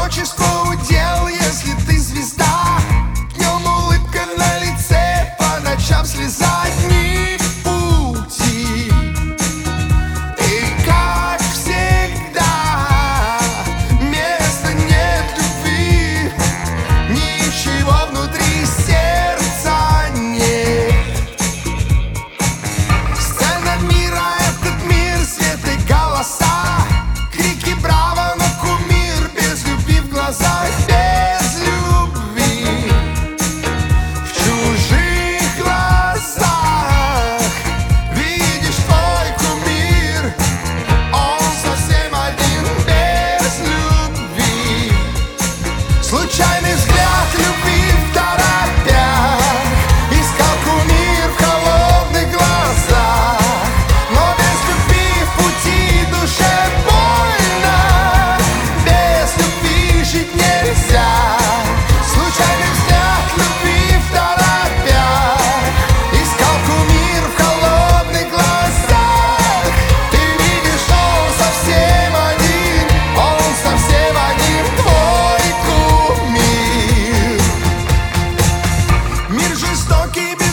одиночество удел, если ты звезда. Днем улыбка на лице, по ночам слеза, дни в пути. И как всегда, места нет любви, ничего внутри сердца нет. Сцена мира, этот мир, свет и голоса, крики браво, но кумир без любви в глазах, без любви в чужих глазах. Видишь, твой кумир, он совсем один, без любви. Случайный взгляд любви в торопях, искал кумир в холодных глазах, но без любви в пути душе больно, без любви жить нельзя. Случайный взгляд любви в торопях, искал кумир в холодных глазах. Ты видишь, он совсем один, твой кумир. Мир жестокий,